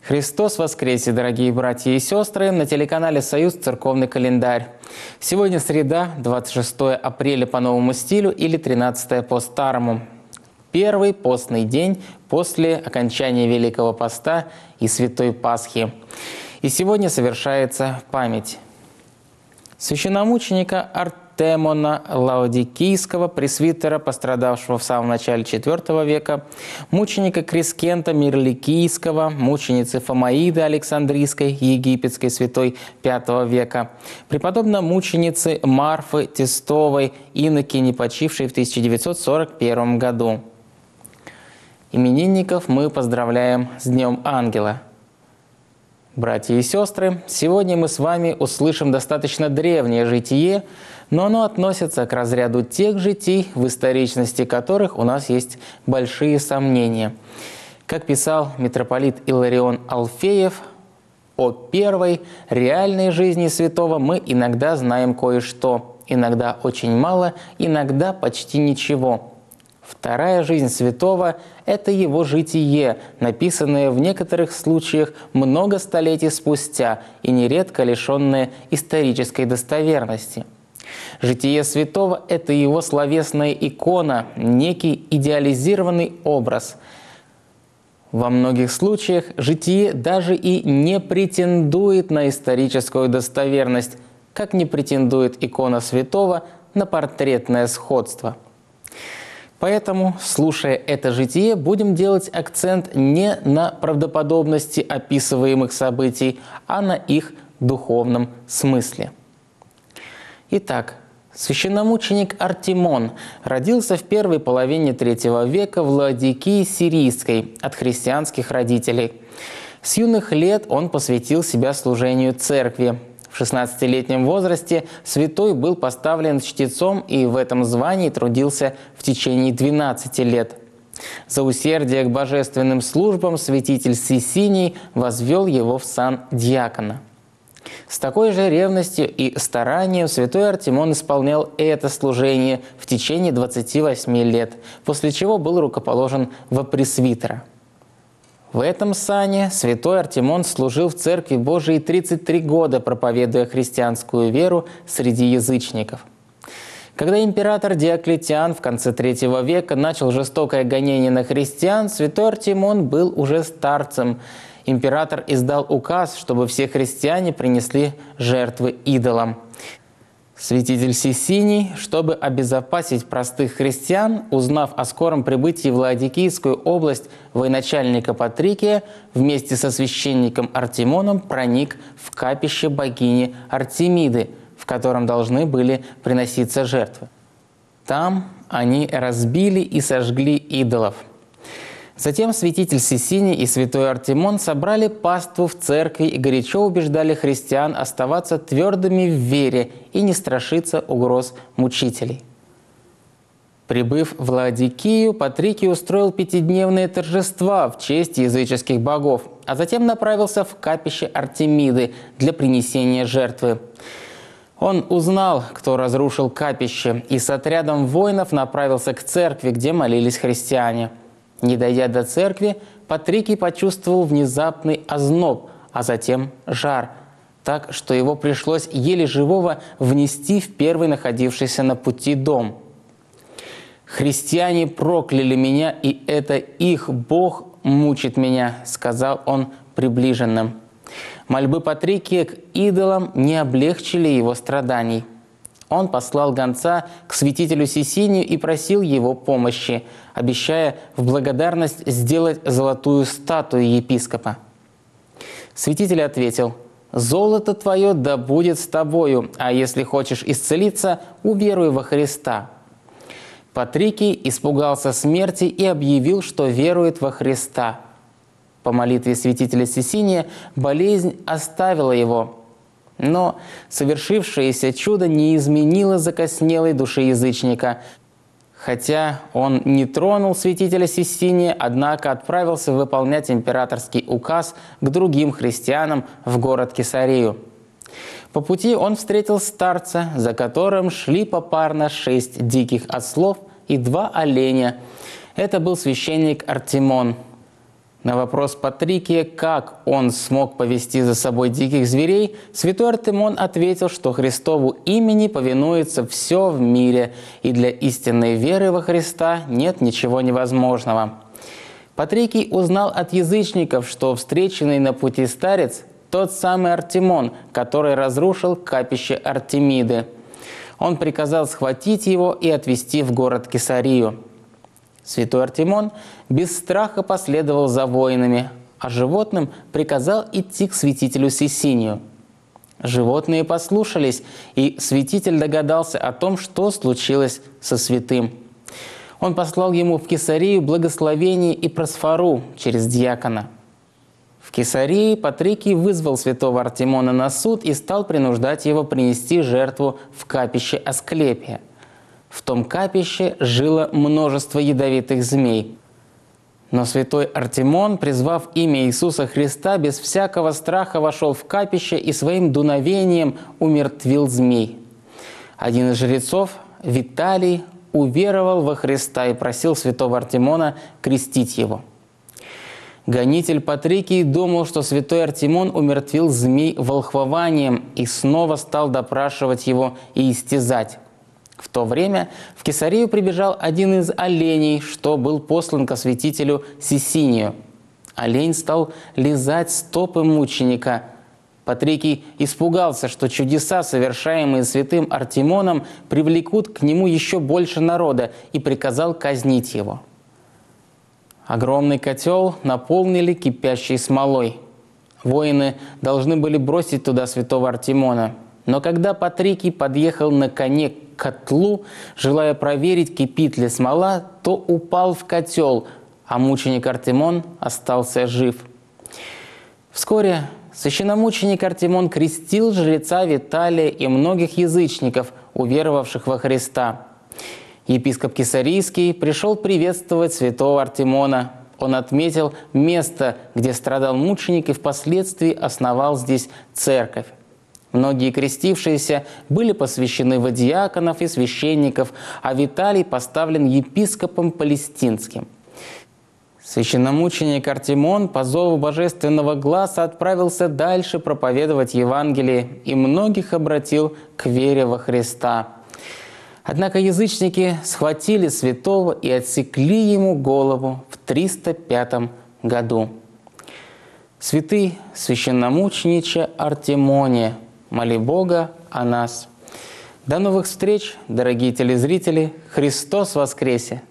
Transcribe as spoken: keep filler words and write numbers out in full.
Христос воскресе, дорогие братья и сестры! На телеканале «Союз. Церковный календарь». Сегодня среда, двадцать шестое апреля по новому стилю или тринадцатое по старому. Первый постный день после окончания Великого Поста и Святой Пасхи. И сегодня совершается память священномученика Артемона Лаодикийского, пресвитера, пострадавшего в самом начале четвёртого века, мученика Крискента Мирликийского, мученицы Фомаиды Александрийской, египетской святой пятого века, преподобной мученицы Марфы Тестовой, инокини, почившей в тысяча девятьсот сорок первом году. Именинников мы поздравляем с Днем Ангела. Братья и сестры, сегодня мы с вами услышим достаточно древнее житие, но оно относится к разряду тех житий, в историчности которых у нас есть большие сомнения. Как писал митрополит Иларион Алфеев, о первой реальной жизни святого мы иногда знаем кое-что, иногда очень мало, иногда почти ничего. Вторая жизнь святого – это его житие, написанное в некоторых случаях много столетий спустя и нередко лишенное исторической достоверности. Житие святого – это его словесная икона, некий идеализированный образ. Во многих случаях житие даже и не претендует на историческую достоверность, как не претендует икона святого на портретное сходство. Поэтому, слушая это житие, будем делать акцент не на правдоподобности описываемых событий, а на их духовном смысле. Итак, священномученик Артемон родился в первой половине третьего века в Лаодикии Сирийской от христианских родителей. С юных лет он посвятил себя служению церкви. В шестнадцатилетнем возрасте святой был поставлен чтецом и в этом звании трудился в течение двенадцати лет. За усердие к божественным службам святитель Сисиний возвел его в сан дьякона. С такой же ревностью и старанием святой Артемон исполнял это служение в течение двадцати восьми лет, после чего был рукоположен во пресвитера. В этом сане святой Артемон служил в Церкви Божией тридцать три года, проповедуя христианскую веру среди язычников. Когда император Диоклетиан в конце третьего века начал жестокое гонение на христиан, святой Артемон был уже старцем. Император издал указ, чтобы все христиане принесли жертвы идолам. Святитель Сисиний, чтобы обезопасить простых христиан, узнав о скором прибытии в Лаодикийскую область военачальника Патрикия, вместе со священником Артемоном проник в капище богини Артемиды, в котором должны были приноситься жертвы. Там они разбили и сожгли идолов. Затем святитель Сисиний и святой Артемон собрали паству в церкви и горячо убеждали христиан оставаться твердыми в вере и не страшиться угроз мучителей. Прибыв в Лаодикию, Патрикий устроил пятидневные торжества в честь языческих богов, а затем направился в капище Артемиды для принесения жертвы. Он узнал, кто разрушил капище, и с отрядом воинов направился к церкви, где молились христиане. Не дойдя до церкви, Патрикий почувствовал внезапный озноб, а затем жар, так что его пришлось еле живого внести в первый находившийся на пути дом. «Христиане прокляли меня, и это их Бог мучит меня», — сказал он приближенным. Мольбы Патрикия к идолам не облегчили его страданий. Он послал гонца к святителю Сисинию и просил его помощи, обещая в благодарность сделать золотую статую епископа. Святитель ответил: «Золото твое да будет с тобою, а если хочешь исцелиться, уверуй во Христа». Патрикий испугался смерти и объявил, что верует во Христа. По молитве святителя Сисиния болезнь оставила его. Но совершившееся чудо не изменило закоснелой души язычника. Хотя он не тронул святителя Сисиния, однако отправился выполнять императорский указ к другим христианам в город Кесарию. По пути он встретил старца, за которым шли попарно шесть диких ослов и два оленя. Это был священник Артемон. На вопрос Патрикия, как он смог повести за собой диких зверей, святой Артемон ответил, что Христову имени повинуется все в мире, и для истинной веры во Христа нет ничего невозможного. Патрикий узнал от язычников, что встреченный на пути старец – тот самый Артемон, который разрушил капище Артемиды. Он приказал схватить его и отвезти в город Кесарию. Святой Артемон без страха последовал за воинами, а животным приказал идти к святителю Сесинию. Животные послушались, и святитель догадался о том, что случилось со святым. Он послал ему в Кесарию благословение и просфору через диакона. В Кесарии Патрикий вызвал святого Артемона на суд и стал принуждать его принести жертву в капище Асклепия. В том капище жило множество ядовитых змей. Но святой Артемон, призвав имя Иисуса Христа, без всякого страха вошел в капище и своим дуновением умертвил змей. Один из жрецов, Виталий, уверовал во Христа и просил святого Артемона крестить его. Гонитель Патрикий думал, что святой Артемон умертвил змей волхвованием, и снова стал допрашивать его и истязать. В то время в Кесарию прибежал один из оленей, что был послан ко святителю Сесинию. Олень стал лизать стопы мученика. Патрикий испугался, что чудеса, совершаемые святым Артемоном, привлекут к нему еще больше народа, и приказал казнить его. Огромный котел наполнили кипящей смолой. Воины должны были бросить туда святого Артемона. Но когда Патрикий подъехал на коне к котлу, желая проверить, кипит ли смола, то упал в котел, а мученик Артемон остался жив. Вскоре священномученик Артемон крестил жреца Виталия и многих язычников, уверовавших во Христа. Епископ Кесарийский пришел приветствовать святого Артемона. Он отметил место, где страдал мученик, и впоследствии основал здесь церковь. Многие крестившиеся были посвящены в диаконов и священников, а Виталий поставлен епископом палестинским. Священномученик Артемон по зову божественного гласа отправился дальше проповедовать Евангелие и многих обратил к вере во Христа. Однако язычники схватили святого и отсекли ему голову в триста пятом году. Святый священномучениче Артемоне, моли Бога о нас. До новых встреч, дорогие телезрители! Христос воскресе!